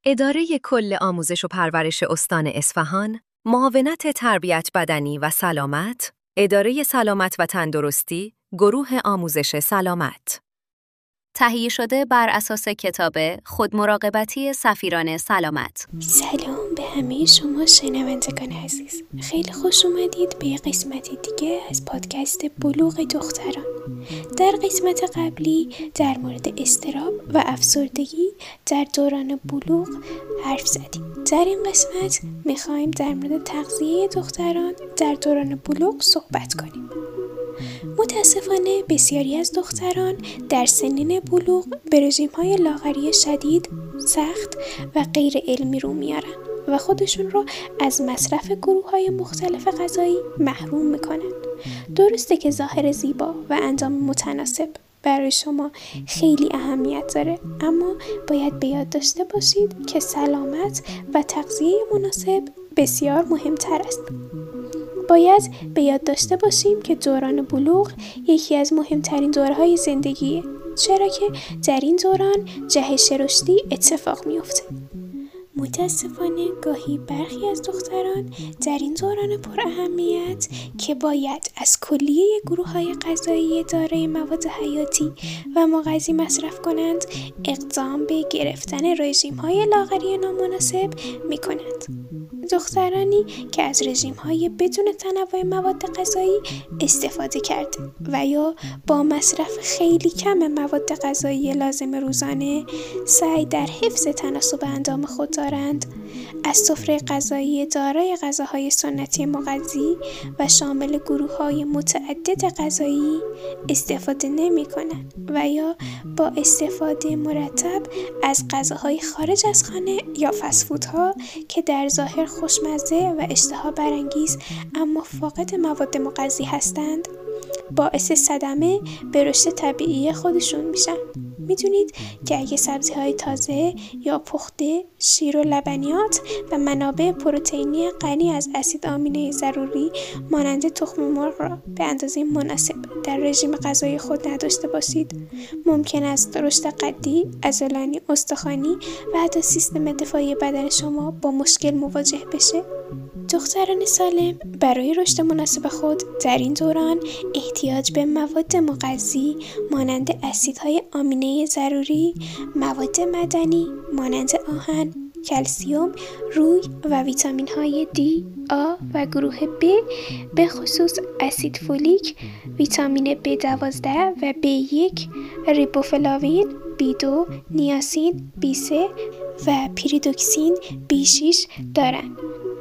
اداره کل آموزش و پرورش استان اصفهان، معاونت تربیت بدنی و سلامت، اداره سلامت و تندرستی، گروه آموزش سلامت. تهیه شده بر اساس کتاب خودمراقبتی سفیران سلامت. سلام به همه شما شنوندگان عزیز. خیلی خوش اومدید به قسمت دیگه از پادکست بلوغ دختران. در قسمت قبلی در مورد اضطراب و افسردگی در دوران بلوغ حرف زدیم. در این قسمت میخوایم در مورد تغذیه دختران در دوران بلوغ صحبت کنیم. متاسفانه بسیاری از دختران در سنین بلوغ به رژیم‌های لاغری شدید، سخت و غیر علمی رو میارن و خودشون رو از مصرف گروه‌های مختلف غذایی محروم میکنن. درسته که ظاهر زیبا و اندام متناسب برای شما خیلی اهمیت داره، اما باید به یاد داشته باشید که سلامت و تغذیه مناسب بسیار مهمتر است. باید به یاد داشته باشیم که دوران بلوغ یکی از مهمترین دوره‌های زندگیه، چرا که در این دوران جهش رشدی اتفاق میفته. متاسفانه گاهی برخی از دختران در این دوران پر اهمیت که باید از کلیه گروه‌های غذایی دارای مواد حیاتی و مغذی مصرف کنند، اقدام به گرفتن رژیم‌های لاغری نامناسب می‌کنند. دخترانی که از رژیم‌های بدون تنوع مواد غذایی استفاده کرده و یا با مصرف خیلی کم مواد غذایی لازم روزانه سعی در حفظ تناسب اندام خود دارند، از سفره غذایی دارای غذاهای سنتی مغذی و شامل گروه‌های متعدد غذایی استفاده نمی‌کنند و یا با استفاده مرتب از غذاهای خارج از خانه یا فست‌فودها که در ظاهر خوشمزه و اشتها برانگیز اما فاقد مواد مغذی هستند، باعث صدمه به رشد طبیعی خودشون میشن. میدونید که اگه سبزی‌های تازه یا پخته، شیر و لبنیات و منابع پروتئینی غنی از اسید آمینه ضروری مانند تخم مرغ را به اندازه مناسب در رژیم غذایی خود نداشته باشید، ممکن است رشد قدی، عضلانی، استخوانی و حتی سیستم دفاعی بدن شما با مشکل مواجه بشه. دختران سالم برای رشد مناسب خود در این دوران احتیاج به مواد مغذی مانند اسیدهای آمینه ضروری، مواد معدنی مانند آهن، کلسیم، روی و ویتامین های D، A و گروه B، به خصوص اسید فولیک، ویتامین B12 و B1، ریبوفلاوین، B2، نیاسین، B3 و پیریدوکسین، B6 دارند.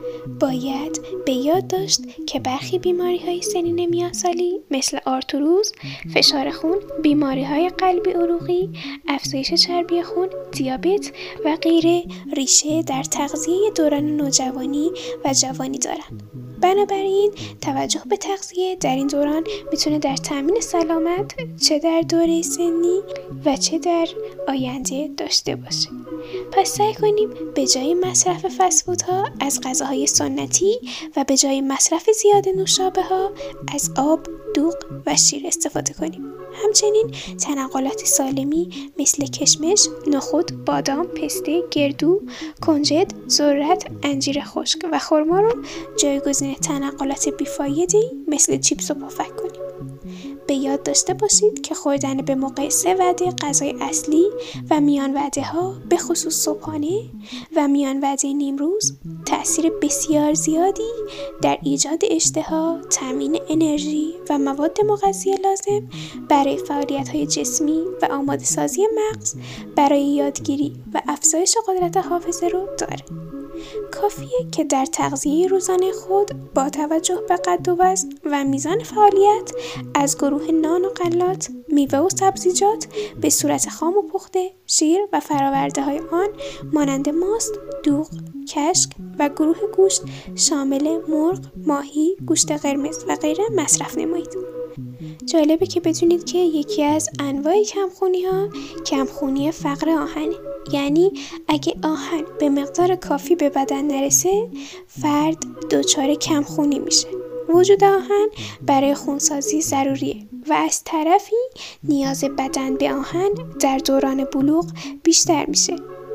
باید به یاد داشت که برخی بیماری‌های سنین میانسالی مثل آرتروز، فشار خون، بیماری‌های قلبی عروقی، افزایش چربی خون، دیابت و غیره ریشه در تغذیه دوران نوجوانی و جوانی دارند. بنابراین توجه به تغذیه در این دوران میتونه در تامین سلامت چه در دوره سنی و چه در آینده داشته باشه. پس سعی کنیم به جای مصرف فست‌فودها از غذاهای سنتی و به جای مصرف زیاد نوشابه‌ها از آب، دوغ و شیر استفاده کنیم. همچنین تنقلات سالمی مثل کشمش، نخود، بادام، پسته، گردو، کنجد، ذرت، انجیر خشک و خرما رو جایگزین تنقلات بیفایده‌ای مثل چیپس و پفک کنیم. به یاد داشته باشید که خوردن به موقع 3 وعده غذای اصلی و میان وعده ها به خصوص صبحانه و میان وعده نیمروز تأثیر بسیار زیادی در ایجاد اشتها، تامین انرژی و مواد مغذی لازم برای فعالیت‌های جسمی و آماده سازی مغز برای یادگیری و افزایش قدرت حافظه رو داره. کافیه که در تغذیه روزانه خود با توجه به قد و وزن و میزان فعالیت از گروه نان و غلات، میوه و سبزیجات به صورت خام و پخته، شیر و فراورده های آن مانند ماست، دوغ، کشک و گروه گوشت شامل مرغ، ماهی، گوشت قرمز و غیره مصرف نمایید. جالبه که بدونید که یکی از انواع کمخونی‌ها کمخونی فقر آهنه. یعنی اگه آهن به مقدار کافی به بدن نرسه، فرد دچار کمخونی میشه. وجود آهن برای خونسازی ضروریه و از طرفی نیاز بدن به آهن در دوران بلوغ بیشتر میشه.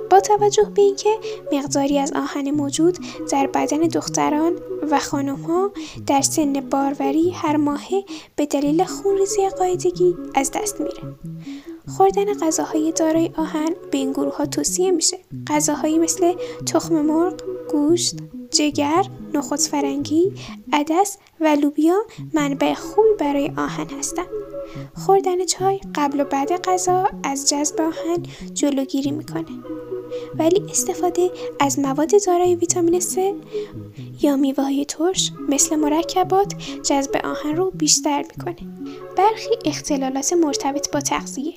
با توجه به اینکه مقداری از آهن موجود در بدن دختران و خانم‌ها در سن باروری هر ماهه به دلیل خونریزی قاعدگی از دست میره. خوردن غذاهای دارای آهن به این گروه‌ها توصیه میشه. غذاهایی مثل تخم مرغ، گوشت، جگر، نخود فرنگی، عدس و لوبیا منبع خوبی برای آهن هستند. خوردن چای قبل و بعد غذا از جذب آهن جلوگیری میکنه. ولی استفاده از مواد دارای ویتامین C یا میوه‌های ترش مثل مرکبات جذب آهن رو بیشتر میکنه. برخی اختلالات مرتبط با تغذیه.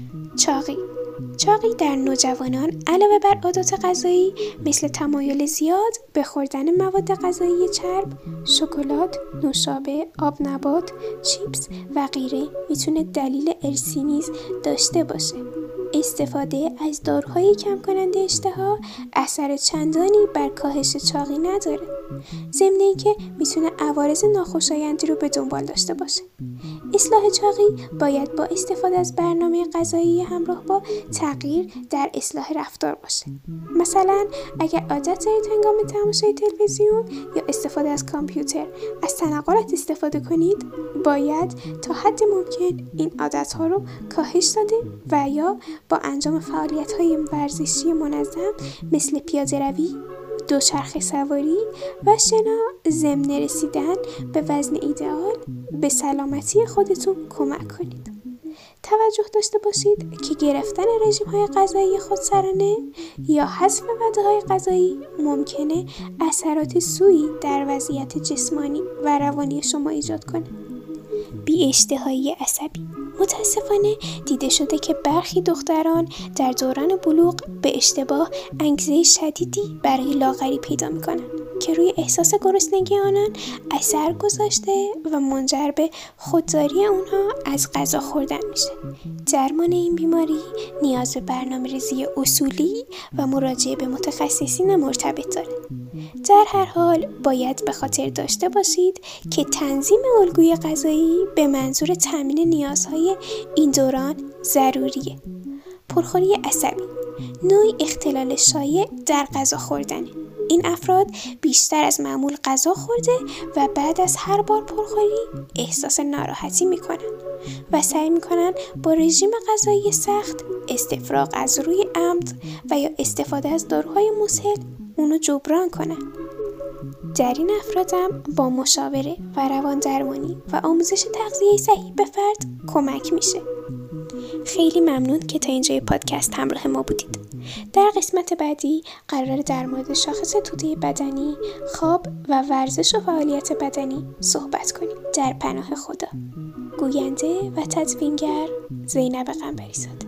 چاقی در نوجوانان علاوه بر عادات غذایی مثل تمایل زیاد به خوردن مواد غذایی چرب، شکلات، نوشابه، آب نبات، چیپس و غیره میتونه دلیل ارثی نیز داشته باشه. استفاده از داروهای کم کننده اشتها اثر چندانی بر کاهش چاقی نداره، ضمن اینکه میتونه عوارض ناخوشایندی رو به دنبال داشته باشه. اصلاح چاقی باید با استفاده از برنامه غذایی همراه با تغییر در اصلاح رفتار باشه. مثلا اگر عادت دارید هنگام تماشای تلویزیون یا استفاده از کامپیوتر از تنقلات استفاده کنید، باید تا حد ممکن این عادت‌ها رو کاهش داده و یا با انجام فعالیت‌های ورزشی منظم مثل پیاده‌روی، دوچرخه سواری و شنا ضمن رسیدن به وزن ایدئال به سلامتی خودتون کمک کنید. توجه داشته باشید که گرفتن رژیم‌های غذایی خودسرانه یا حذف ماده‌های غذایی ممکنه اثرات سوئی در وضعیت جسمانی و روانی شما ایجاد کنه. بی‌اشتهایی عصبی. متاسفانه دیده شده که برخی دختران در دوران بلوغ به اشتباه انگیزه شدیدی برای لاغری پیدا می‌کنند که روی احساس گرسنگی آنان اثر گذاشته و منجر به خودداری اونها از غذا خوردن میشه. درمان این بیماری نیاز به برنامه‌ریزی اصولی و مراجعه به متخصصین مرتبط داره. در هر حال باید به خاطر داشته باشید که تنظیم الگوی غذایی به منظور تامین نیازهای این دوران ضروریه. پرخوری عصبی نوعی اختلال شایع در غذا خوردنه. این افراد بیشتر از معمول غذا خورده و بعد از هر بار پرخوری احساس ناراحتی میکنن و سعی میکنن با رژیم غذایی سخت، استفراغ از روی عمد و یا استفاده از داروهای مسهل اونو جبران کنن. در این افرادم با مشاوره و روان درمانی و آموزش تغذیه صحیح به فرد کمک میشه. خیلی ممنون که تا اینجای پادکست همراه ما بودید. در قسمت بعدی قراره در مورد شاخص توده بدنی، خواب و ورزش و فعالیت بدنی صحبت کنیم. در پناه خدا. گوینده و تدوینگر زینب قنبری‌زاده.